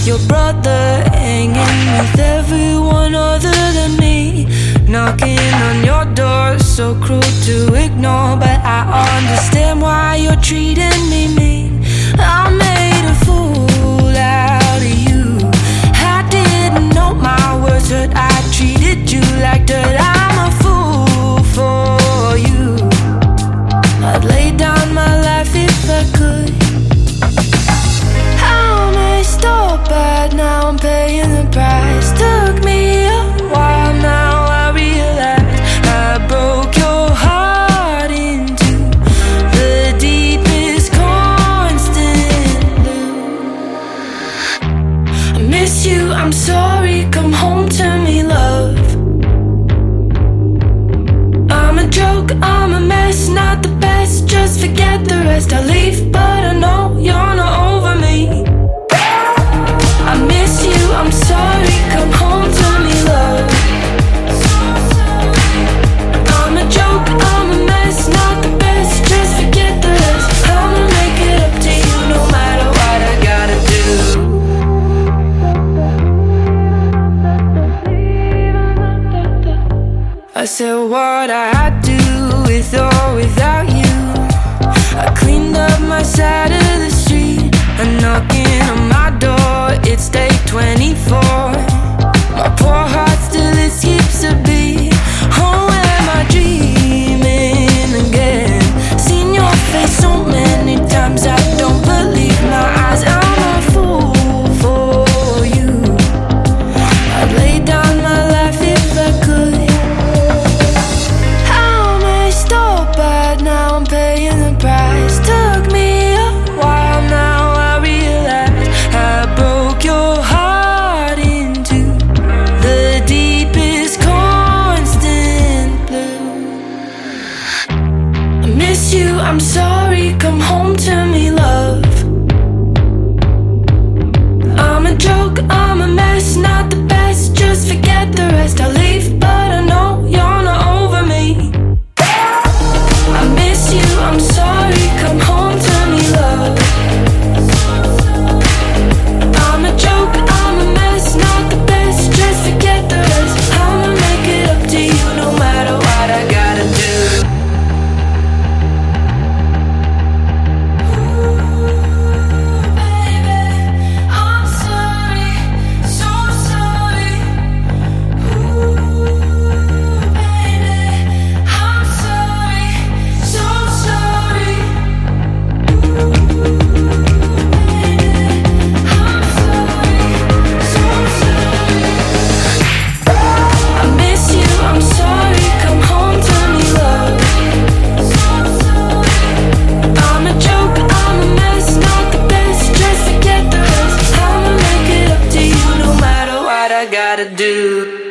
with your brother, hanging with everyone other than me, knocking on your door, so cruel to ignore. But I understand why you're treating me mean. I made a fool out of you. I didn't know my words hurt. I treated you like dirt. I'm a fool for you. I'd lay down my life if I could. I messed up bad, now I'm paying the price. Took me a while, now I realize I broke your heart into the deepest constant blue. I miss you, I'm sorry, come home to me, love. I'm a joke, I'm a mess, not the best, just forget the rest. I'll leave, but I know you're not over me. I miss you, I'm sorry, come home to me, love. I'm a joke, I'm a mess, not the best, just forget the rest. I'ma make it up to you no matter what I gotta do. I said what I do with or without you. I cleaned up my side of the street, and knocking on my door, it's day 24. My poor heart still it skips a beat. Oh, am I dreaming again? Seen your face so many times, I don't believe my eyes. I'm a fool for you. I'd lay down my life if I could. I messed up bad, now I'm paying the price. Took me a while, now I realize I broke your heart into the deepest constant blue. I miss you, I'm sorry, come home to me, love. I'm a joke, I'm a mess, not the best, just forget the rest. I'll leave, but I know you're not over me. I miss you, I'm sorry, come home to me, love. I'm a joke, I'm a mess, not the best, just forget the rest. I'ma make it up to you no matter what I gotta do. Ooh, baby, I'm sorry, so sorry. Ooh, baby, I'm sorry, so sorry. I miss you, I'm sorry, come home to me, love. I'm a joke, I'm a mess, not the best, just forget the rest. I'ma make it up to you no matter what I gotta do.